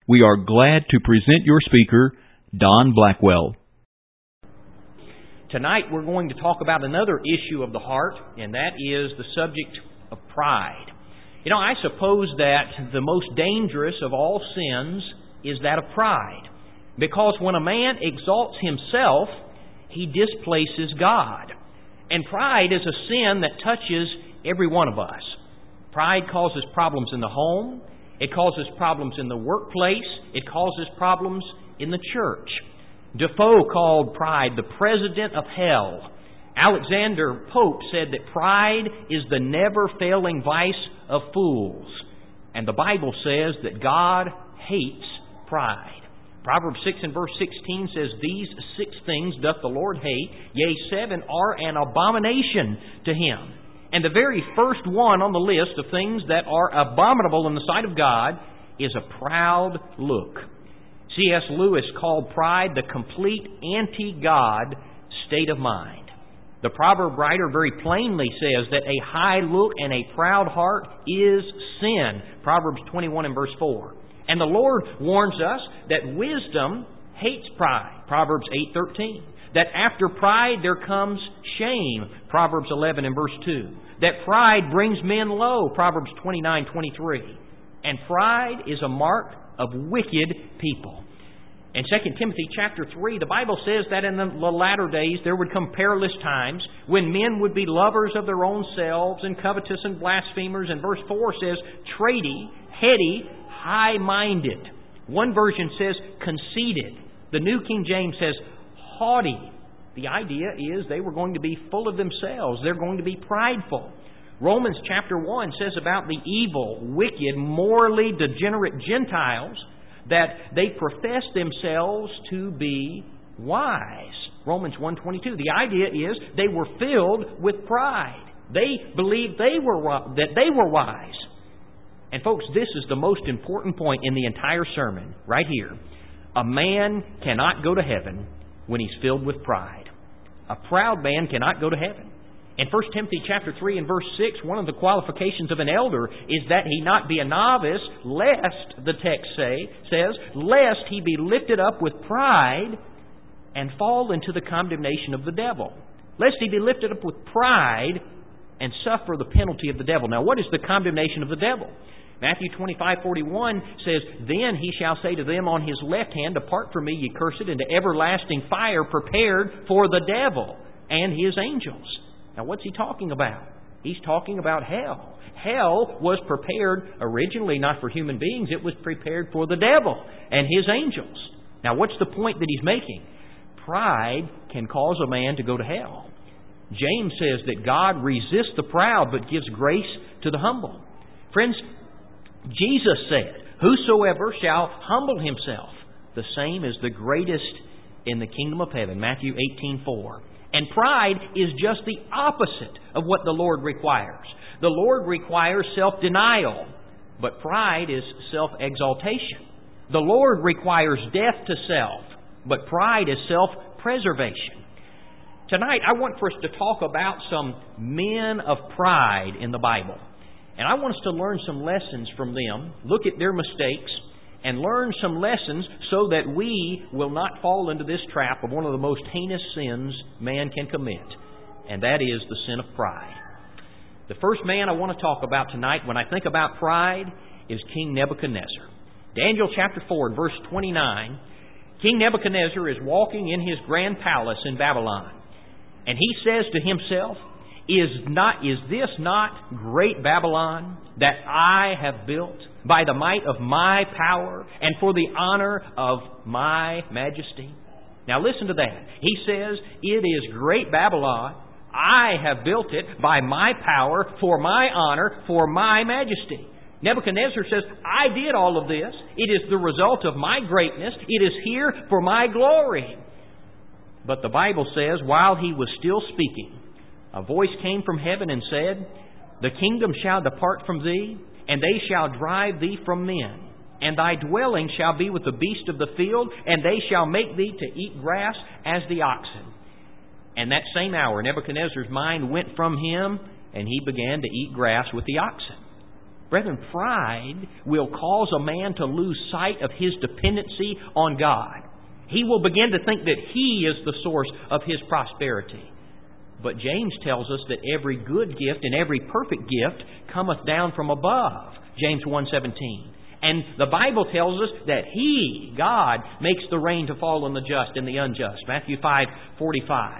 We are glad to present your speaker, Don Blackwell. Tonight we're going to talk about another issue of the heart, and that is the subject of pride. You know, I suppose that the most dangerous of all sins is that of pride. Because when a man exalts himself, he displaces God. And pride is a sin that touches every one of us. Pride causes problems in the home. It causes problems in the workplace. It causes problems in the church. Defoe called pride the president of hell. Alexander Pope said that pride is the never-failing vice of fools. And the Bible says that God hates pride. Proverbs 6 and verse 16 says, "These 6 things doth the Lord hate, yea, 7 are an abomination to Him." And the very first one on the list of things that are abominable in the sight of God is a proud look. C.S. Lewis called pride the complete anti-God state of mind. The proverb writer very plainly says that a high look and a proud heart is sin. Proverbs 21 and verse 4. And the Lord warns us that wisdom hates pride. Proverbs 8:13. That after pride there comes shame. Proverbs 11 and verse 2. That pride brings men low. Proverbs 29:23. And pride is a mark of wicked people. In 2 Timothy chapter 3, the Bible says that in the latter days there would come perilous times when men would be lovers of their own selves and covetous and blasphemers. And verse 4 says, trady, heady, high-minded. One version says conceited. The New King James says haughty. The idea is they were going to be full of themselves. They're going to be prideful. Romans chapter 1 says about the evil, wicked, morally degenerate Gentiles that they profess themselves to be wise. Romans 1:22. The idea is they were filled with pride. They believed that they were wise. And folks, this is the most important point in the entire sermon, right here. A man cannot go to heaven when he's filled with pride. A proud man cannot go to heaven. In 1 Timothy chapter 3 and verse 6, one of the qualifications of an elder is that he not be a novice, lest, the text says, lest he be lifted up with pride and fall into the condemnation of the devil. Lest he be lifted up with pride and suffer the penalty of the devil. Now, what is the condemnation of the devil? Matthew 25:41 says, "Then he shall say to them on his left hand, Depart from me, ye cursed, into everlasting fire prepared for the devil and his angels." Now, what's he talking about? He's talking about hell. Hell was prepared originally not for human beings. It was prepared for the devil and his angels. Now, what's the point that he's making? Pride can cause a man to go to hell. James says that God resists the proud but gives grace to the humble. Friends, Jesus said, "Whosoever shall humble himself, the same is the greatest in the kingdom of heaven." Matthew 18:4. And pride is just the opposite of what the Lord requires. The Lord requires self-denial, but pride is self-exaltation. The Lord requires death to self, but pride is self-preservation. Tonight, I want for us to talk about some men of pride in the Bible. And I want us to learn some lessons from them, look at their mistakes, and learn some lessons so that we will not fall into this trap of one of the most heinous sins man can commit, and that is the sin of pride. The first man I want to talk about tonight when I think about pride is King Nebuchadnezzar. Daniel chapter 4 and verse 29, King Nebuchadnezzar is walking in his grand palace in Babylon, and he says to himself, Is this not great Babylon that I have built by the might of my power and for the honor of my majesty? Now listen to that. He says, it is great Babylon. I have built it by my power, for my honor, for my majesty. Nebuchadnezzar says, I did all of this. It is the result of my greatness. It is here for my glory. But the Bible says, while he was still speaking, a voice came from heaven and said, The kingdom shall depart from thee, and they shall drive thee from men. And thy dwelling shall be with the beasts of the field, and they shall make thee to eat grass as the oxen. And that same hour Nebuchadnezzar's mind went from him, and he began to eat grass with the oxen. Brethren, pride will cause a man to lose sight of his dependency on God. He will begin to think that he is the source of his prosperity. But James tells us that every good gift and every perfect gift cometh down from above. James 1:17. And the Bible tells us that He, God, makes the rain to fall on the just and the unjust. Matthew 5:45.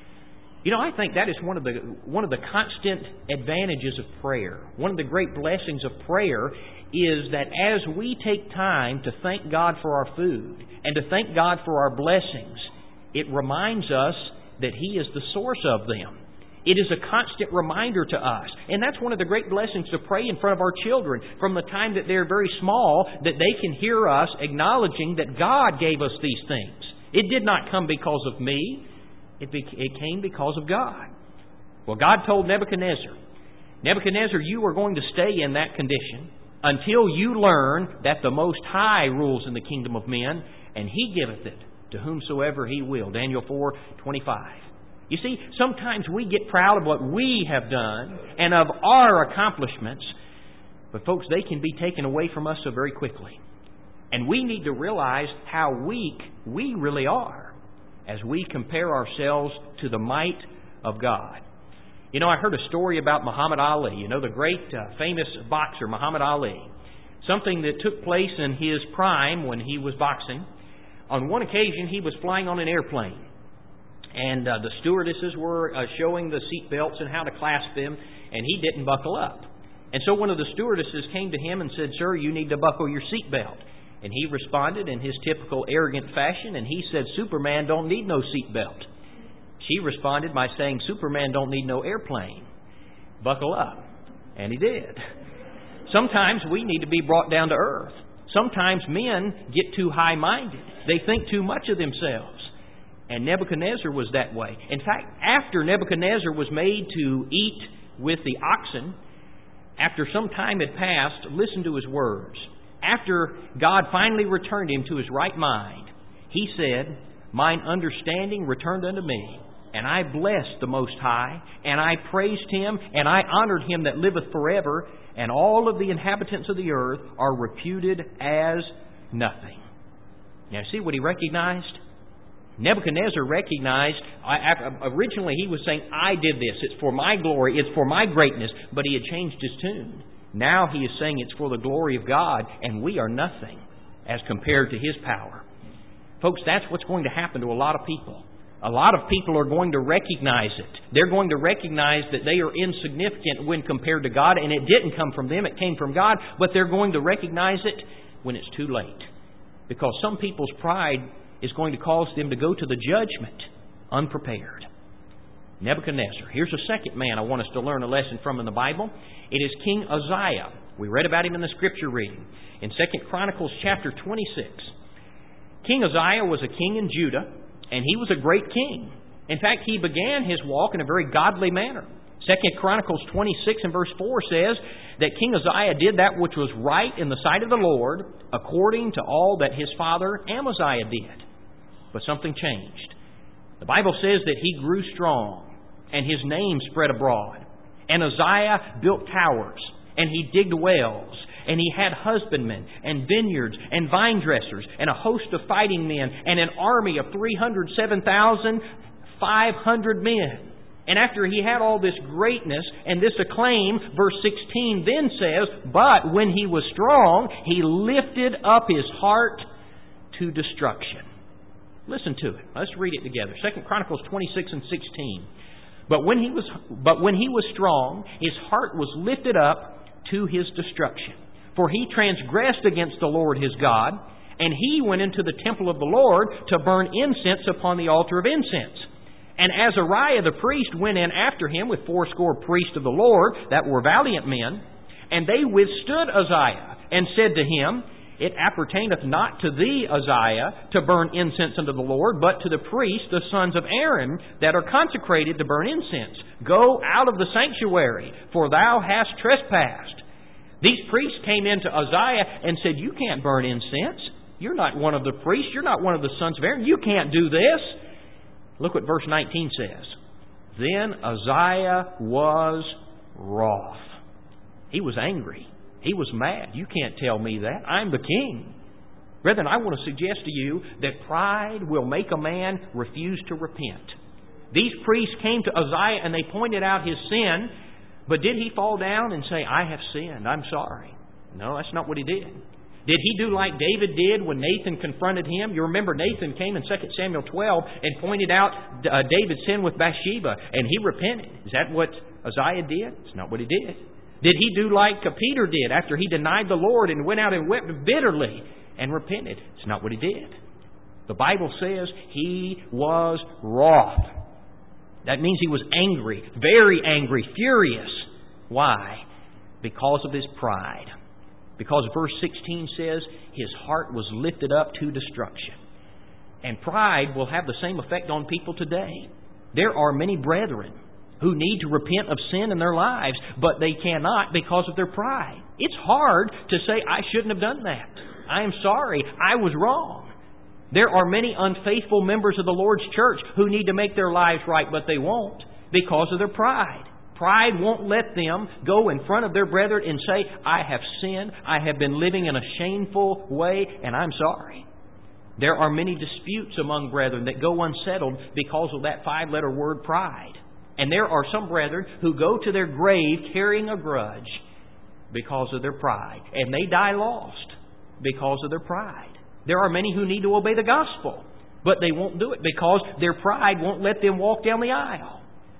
You know, I think that is one of the constant advantages of prayer. One of the great blessings of prayer is that as we take time to thank God for our food and to thank God for our blessings, it reminds us that He is the source of them. It is a constant reminder to us. And that's one of the great blessings to pray in front of our children from the time that they're very small, that they can hear us acknowledging that God gave us these things. It did not come because of me. It came because of God. Well, God told Nebuchadnezzar, Nebuchadnezzar, you are going to stay in that condition until you learn that the Most High rules in the kingdom of men, and He giveth it to whomsoever He will. Daniel 4:25. You see, sometimes we get proud of what we have done and of our accomplishments, but folks, they can be taken away from us so very quickly. And we need to realize how weak we really are as we compare ourselves to the might of God. You know, I heard a story about Muhammad Ali, you know, the great famous boxer, Muhammad Ali. Something that took place in his prime when he was boxing. On one occasion, he was flying on an airplane. And the stewardesses were showing the seat belts and how to clasp them, and he didn't buckle up. And so one of the stewardesses came to him and said, "Sir, you need to buckle your seat belt." And he responded in his typical arrogant fashion, and he said, "Superman don't need no seat belt." She responded by saying, "Superman don't need no airplane. Buckle up." And he did. Sometimes we need to be brought down to earth. Sometimes men get too high-minded. They think too much of themselves. And Nebuchadnezzar was that way. In fact, after Nebuchadnezzar was made to eat with the oxen, after some time had passed, listen to his words. After God finally returned him to his right mind, he said, "Mine understanding returned unto me, and I blessed the Most High, and I praised Him, and I honored Him that liveth forever, and all of the inhabitants of the earth are reputed as nothing." Now, see what he recognized? Nebuchadnezzar recognized, originally he was saying, "I did this, it's for my glory, it's for my greatness," but he had changed his tune. Now he is saying it's for the glory of God, and we are nothing as compared to His power. Folks, that's what's going to happen to a lot of people. A lot of people are going to recognize it. They're going to recognize that they are insignificant when compared to God, and it didn't come from them, it came from God, but they're going to recognize it when it's too late. Because some people's pride is going to cause them to go to the judgment unprepared. Nebuchadnezzar. Here's a second man I want us to learn a lesson from in the Bible. It is King Uzziah. We read about him in the Scripture reading in 2 Chronicles chapter 26. King Uzziah was a king in Judah, and he was a great king. In fact, he began his walk in a very godly manner. 2 Chronicles 26 and verse 4 says that King Uzziah did that which was right in the sight of the Lord, according to all that his father Amaziah did. But something changed. The Bible says that he grew strong, and his name spread abroad. And Uzziah built towers, and he digged wells, and he had husbandmen, and vineyards, and vine dressers, and a host of fighting men, and an army of 307,500 men. And after he had all this greatness and this acclaim, verse 16 then says, "But when he was strong, he lifted up his heart to destruction." Listen to it. Let's read it together. 2 Chronicles 26 and 16. But when he was strong, his heart was lifted up to his destruction. For he transgressed against the Lord his God, and he went into the temple of the Lord to burn incense upon the altar of incense. And Azariah the priest went in after him with 80 priests of the Lord that were valiant men, and they withstood Uzziah, and said to him, "It appertaineth not to thee, Uzziah, to burn incense unto the Lord, but to the priests, the sons of Aaron, that are consecrated to burn incense. Go out of the sanctuary, for thou hast trespassed." These priests came into Uzziah and said, "You can't burn incense. You're not one of the priests. You're not one of the sons of Aaron. You can't do this." Look what verse 19 says. Then Uzziah was wroth. He was angry. He was mad. You can't tell me that. I'm the king. Brethren, I want to suggest to you that pride will make a man refuse to repent. These priests came to Uzziah and they pointed out his sin, but did he fall down and say, I have sinned, I'm sorry? No, that's not what he did. Did he do like David did when Nathan confronted him? You remember Nathan came in 2 Samuel 12 and pointed out David's sin with Bathsheba, and he repented. Is that what Uzziah did? It's not what he did. Did he do like Peter did after he denied the Lord and went out and wept bitterly and repented? It's not what he did. The Bible says he was wroth. That means he was angry, very angry, furious. Why? Because of his pride. Because verse 16 says his heart was lifted up to destruction. And pride will have the same effect on people today. There are many brethren who need to repent of sin in their lives, but they cannot because of their pride. It's hard to say, I shouldn't have done that. I am sorry. I was wrong. There are many unfaithful members of the Lord's church who need to make their lives right, but they won't because of their pride. Pride won't let them go in front of their brethren and say, I have sinned, I have been living in a shameful way, and I'm sorry. There are many disputes among brethren that go unsettled because of that 5-letter word pride. And there are some brethren who go to their grave carrying a grudge because of their pride. And they die lost because of their pride. There are many who need to obey the gospel, but they won't do it because their pride won't let them walk down the aisle.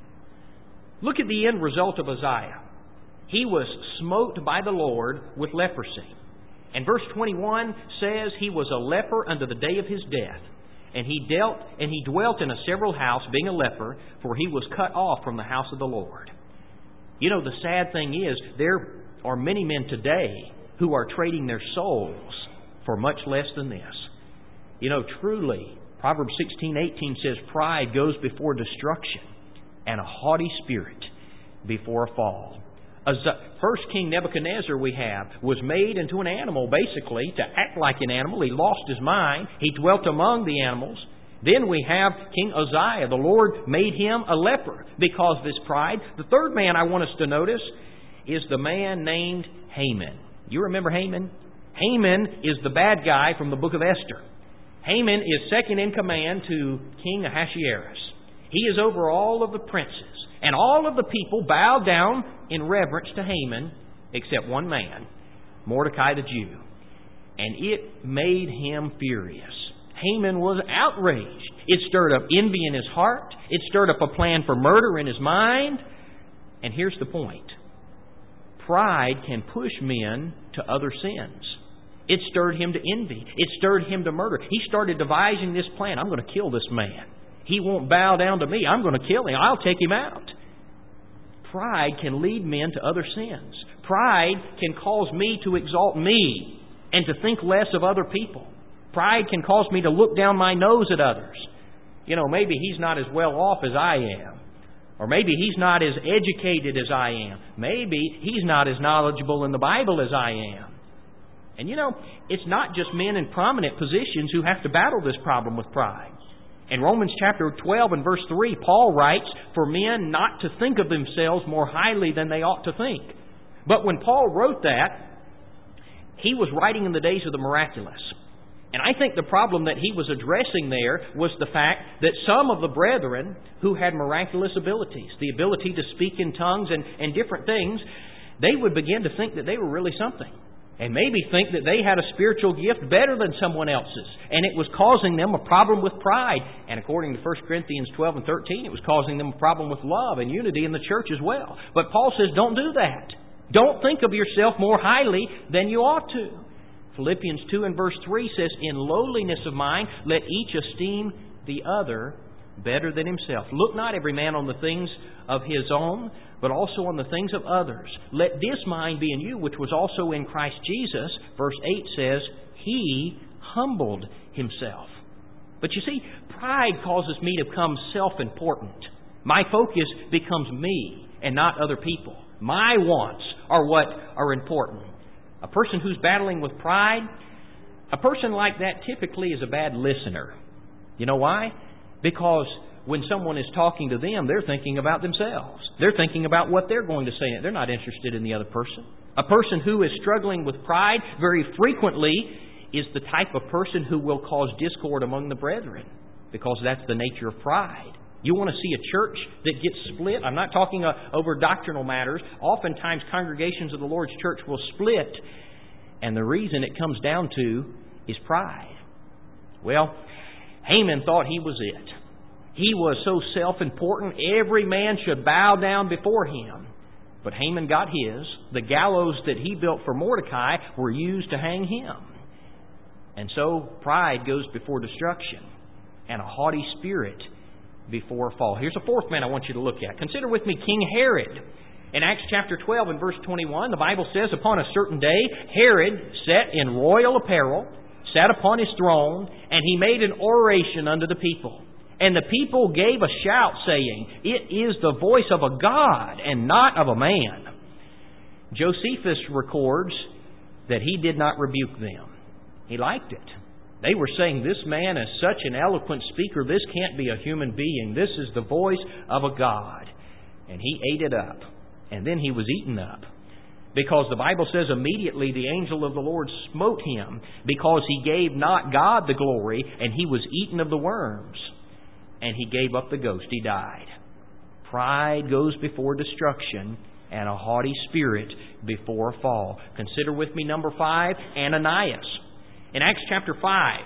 Look at the end result of Uzziah. He was smote by the Lord with leprosy. And verse 21 says he was a leper unto the day of his death. And he dwelt in a several house, being a leper, for he was cut off from the house of the Lord. You know, the sad thing is, there are many men today who are trading their souls for much less than this. You know, truly, Proverbs 16:18 says, pride goes before destruction, and a haughty spirit before a fall. First King Nebuchadnezzar we have was made into an animal, basically, to act like an animal. He lost his mind. He dwelt among the animals. Then we have King Uzziah. The Lord made him a leper because of his pride. The third man I want us to notice is the man named Haman. You remember Haman? Haman is the bad guy from the book of Esther. Haman is second in command to King Ahasuerus. He is over all of the princes. And all of the people bowed down in reverence to Haman, except one man, Mordecai the Jew. And it made him furious. Haman was outraged. It stirred up envy in his heart. It stirred up a plan for murder in his mind. And here's the point. Pride can push men to other sins. It stirred him to envy. It stirred him to murder. He started devising this plan. I'm going to kill this man. He won't bow down to me. I'm going to kill him. I'll take him out. Pride can lead men to other sins. Pride can cause me to exalt me and to think less of other people. Pride can cause me to look down my nose at others. You know, maybe he's not as well off as I am. Or maybe he's not as educated as I am. Maybe he's not as knowledgeable in the Bible as I am. And you know, it's not just men in prominent positions who have to battle this problem with pride. In Romans chapter 12 and verse 3, Paul writes, for men not to think of themselves more highly than they ought to think. But when Paul wrote that, he was writing in the days of the miraculous. And I think the problem that he was addressing there was the fact that some of the brethren who had miraculous abilities, the ability to speak in tongues and different things, they would begin to think that they were really something. And maybe think that they had a spiritual gift better than someone else's. And it was causing them a problem with pride. And according to 1 Corinthians 12 and 13, it was causing them a problem with love and unity in the church as well. But Paul says, don't do that. Don't think of yourself more highly than you ought to. Philippians 2 and verse 3 says, in lowliness of mind, let each esteem the other better than himself. Look not every man on the things of his own, but also on the things of others. Let this mind be in you, which was also in Christ Jesus. Verse 8 says, he humbled himself. But you see, pride causes me to become self-important. My focus becomes me and not other people. My wants are what are important. A person who's battling with pride, a person like that typically is a bad listener. You know why? Because when someone is talking to them, they're thinking about themselves. They're thinking about what they're going to say. They're not interested in the other person. A person who is struggling with pride very frequently is the type of person who will cause discord among the brethren, because that's the nature of pride. You want to see a church that gets split? I'm not talking over doctrinal matters. Oftentimes congregations of the Lord's church will split, and the reason it comes down to is pride. Well, Haman thought he was it. He was so self-important, every man should bow down before him. But Haman got his. The gallows that he built for Mordecai were used to hang him. And so pride goes before destruction, and a haughty spirit before a fall. Here's a fourth man I want you to look at. Consider with me King Herod. In Acts chapter 12 and verse 21, the Bible says, upon a certain day, Herod sat in royal apparel, sat upon his throne, and he made an oration unto the people. And the people gave a shout, saying, it is the voice of a God, and not of a man. Josephus records that he did not rebuke them. He liked it. They were saying, this man is such an eloquent speaker, this can't be a human being. This is the voice of a God. And he ate it up. And then he was eaten up. Because the Bible says immediately the angel of the Lord smote him, because he gave not God the glory, and he was eaten of the worms. And he gave up the ghost. He died. Pride goes before destruction, and a haughty spirit before a fall. Consider with me number 5, Ananias. In Acts chapter 5,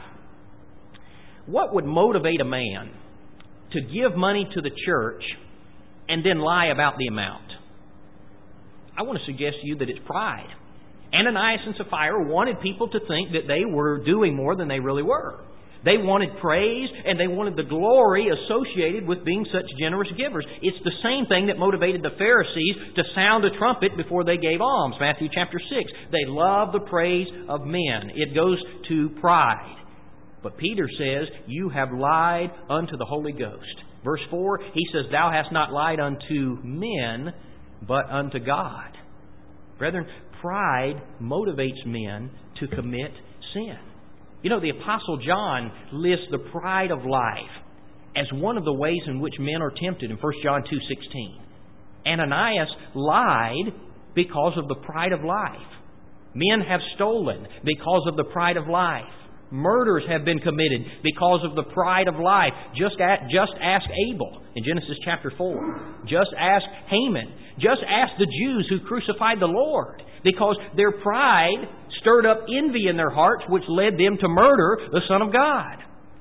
what would motivate a man to give money to the church and then lie about the amount? I want to suggest to you that it's pride. Ananias and Sapphira wanted people to think that they were doing more than they really were. They wanted praise, and they wanted the glory associated with being such generous givers. It's the same thing that motivated the Pharisees to sound a trumpet before they gave alms. Matthew chapter 6. They love the praise of men. It goes to pride. But Peter says, you have lied unto the Holy Ghost. Verse 4, he says, thou hast not lied unto men, but unto God. Brethren, pride motivates men to commit sin. You know, the Apostle John lists the pride of life as one of the ways in which men are tempted in 1 John 2:16. Ananias lied because of the pride of life. Men have stolen because of the pride of life. Murders have been committed because of the pride of life. Just ask Abel in Genesis chapter 4. Just ask Haman. Just ask the Jews who crucified the Lord, because their pride stirred up envy in their hearts, which led them to murder the Son of God.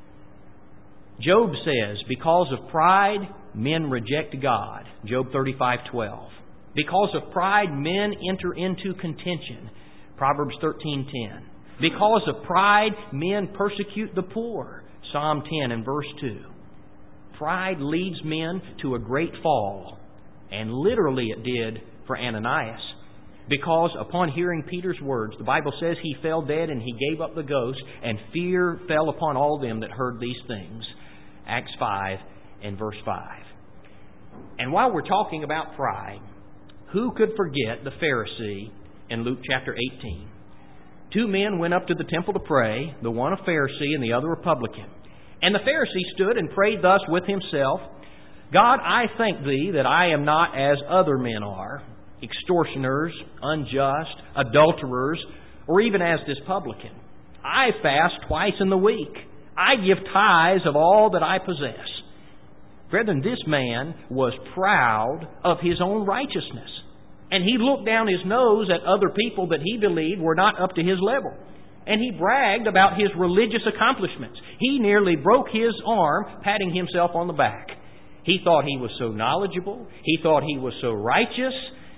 Job says, because of pride, men reject God. Job 35:12. Because of pride, men enter into contention. Proverbs 13:10. Because of pride, men persecute the poor. Psalm 10 and verse 2. Pride leads men to a great fall. And literally it did for Ananias. Because upon hearing Peter's words, the Bible says he fell dead and he gave up the ghost, and fear fell upon all them that heard these things. Acts 5 and verse 5. And while we're talking about pride, who could forget the Pharisee in Luke chapter 18? 2 men went up to the temple to pray, the one a Pharisee and the other a publican. And the Pharisee stood and prayed thus with himself, God, I thank Thee that I am not as other men are, extortioners, unjust, adulterers, or even as this publican. I fast twice in the week. I give tithes of all that I possess. Brethren, this man was proud of his own righteousness. And he looked down his nose at other people that he believed were not up to his level. And he bragged about his religious accomplishments. He nearly broke his arm patting himself on the back. He thought he was so knowledgeable. He thought he was so righteous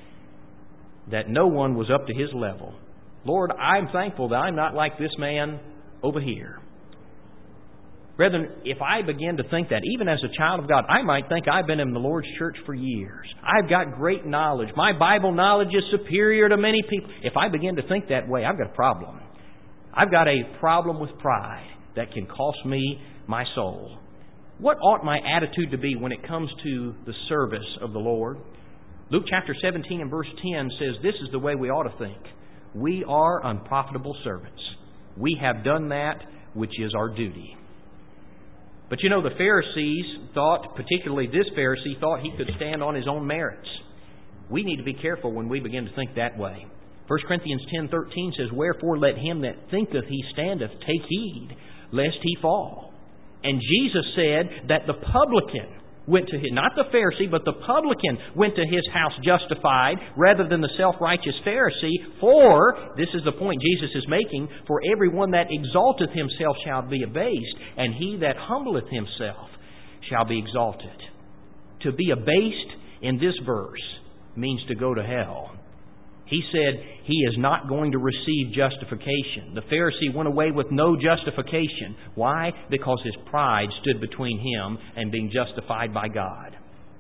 that no one was up to his level. Lord, I'm thankful that I'm not like this man over here. Brethren, if I begin to think that, even as a child of God, I might think I've been in the Lord's church for years. I've got great knowledge. My Bible knowledge is superior to many people. If I begin to think that way, I've got a problem. I've got a problem with pride that can cost me my soul. What ought my attitude to be when it comes to the service of the Lord? Luke chapter 17 and verse 10 says this is the way we ought to think. We are unprofitable servants. We have done that which is our duty. But you know, the Pharisees thought, particularly this Pharisee, thought he could stand on his own merits. We need to be careful when we begin to think that way. 1 Corinthians 10:13 says, "Wherefore let him that thinketh he standeth take heed, lest he fall." And Jesus said that the publican went to his, not the Pharisee, but the publican went to his house justified rather than the self-righteous Pharisee. For, this is the point Jesus is making, for everyone that exalteth himself shall be abased, and he that humbleth himself shall be exalted. To be abased in this verse means to go to hell. He said he is not going to receive justification. The Pharisee went away with no justification. Why? Because his pride stood between him and being justified by God.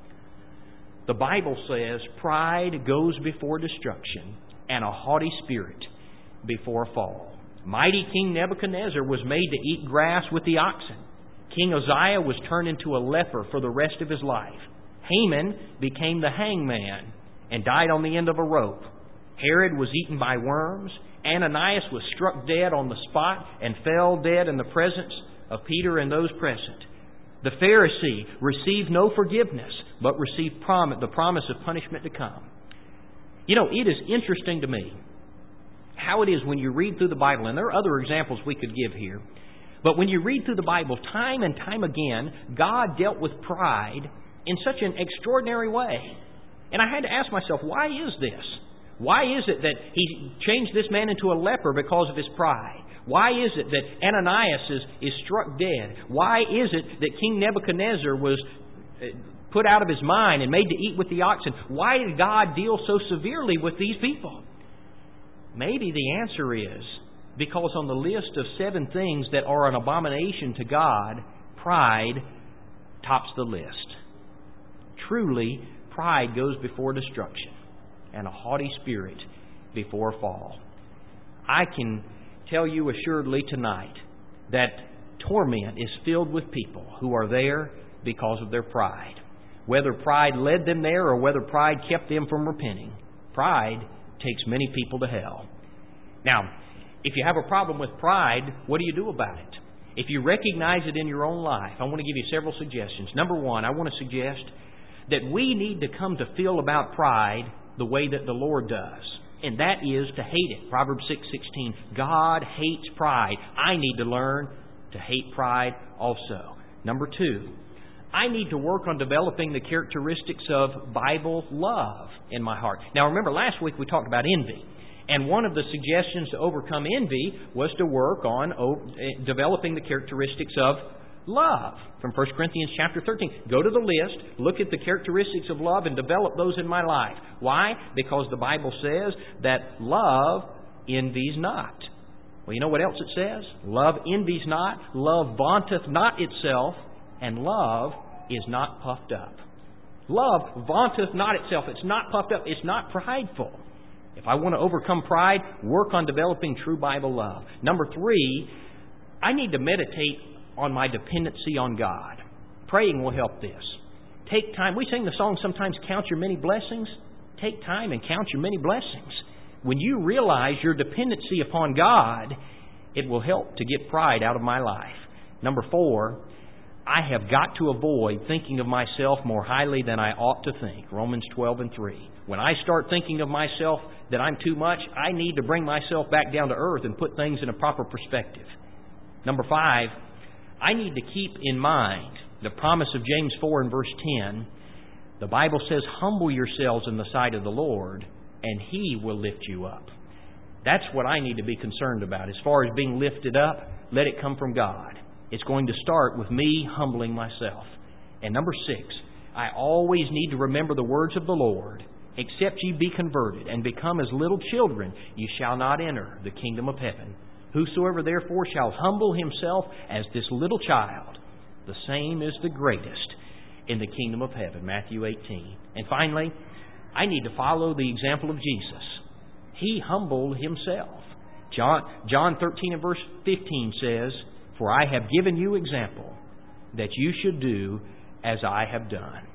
The Bible says pride goes before destruction and a haughty spirit before a fall. Mighty King Nebuchadnezzar was made to eat grass with the oxen. King Uzziah was turned into a leper for the rest of his life. Haman became the hangman and died on the end of a rope. Herod was eaten by worms. Ananias was struck dead on the spot and fell dead in the presence of Peter and those present. The Pharisee received no forgiveness, but received the promise of punishment to come. You know, it is interesting to me how it is when you read through the Bible, and there are other examples we could give here, but when you read through the Bible, time and time again, God dealt with pride in such an extraordinary way. And I had to ask myself, why is this? Why is it that He changed this man into a leper because of his pride? Why is it that Ananias is struck dead? Why is it that King Nebuchadnezzar was put out of his mind and made to eat with the oxen? Why did God deal so severely with these people? Maybe the answer is because on the list of 7 things that are an abomination to God, pride tops the list. Truly, pride goes before destruction, and a haughty spirit before a fall. I can tell you assuredly tonight that torment is filled with people who are there because of their pride. Whether pride led them there or whether pride kept them from repenting, pride takes many people to hell. Now, if you have a problem with pride, what do you do about it? If you recognize it in your own life, I want to give you several suggestions. Number one, I want to suggest that we need to come to feel about pride the way that the Lord does, and that is to hate it. Proverbs 6:16, God hates pride. I need to learn to hate pride also. Number two, I need to work on developing the characteristics of Bible love in my heart. Now remember, last week we talked about envy. And one of the suggestions to overcome envy was to work on developing the characteristics of love. From 1 Corinthians chapter 13. Go to the list, look at the characteristics of love, and develop those in my life. Why? Because the Bible says that love envies not. Well, you know what else it says? Love envies not, love vaunteth not itself, and love is not puffed up. Love vaunteth not itself. It's not puffed up. It's not prideful. If I want to overcome pride, work on developing true Bible love. Number three, I need to meditate on my dependency on God. Praying will help this. Take time. We sing the song sometimes, count your many blessings. Take time and count your many blessings. When you realize your dependency upon God, it will help to get pride out of my life. Number four, I have got to avoid thinking of myself more highly than I ought to think. Romans 12:3. When I start thinking of myself that I'm too much, I need to bring myself back down to earth and put things in a proper perspective. Number five, I need to keep in mind the promise of James 4 and verse 10. The Bible says, humble yourselves in the sight of the Lord, and He will lift you up. That's what I need to be concerned about. As far as being lifted up, let it come from God. It's going to start with me humbling myself. And number six, I always need to remember the words of the Lord. Except ye be converted and become as little children, ye shall not enter the kingdom of heaven. Whosoever therefore shall humble himself as this little child, the same is the greatest in the kingdom of heaven. Matthew 18. And finally, I need to follow the example of Jesus. He humbled Himself. John 13 and verse 15 says, for I have given you example that you should do as I have done.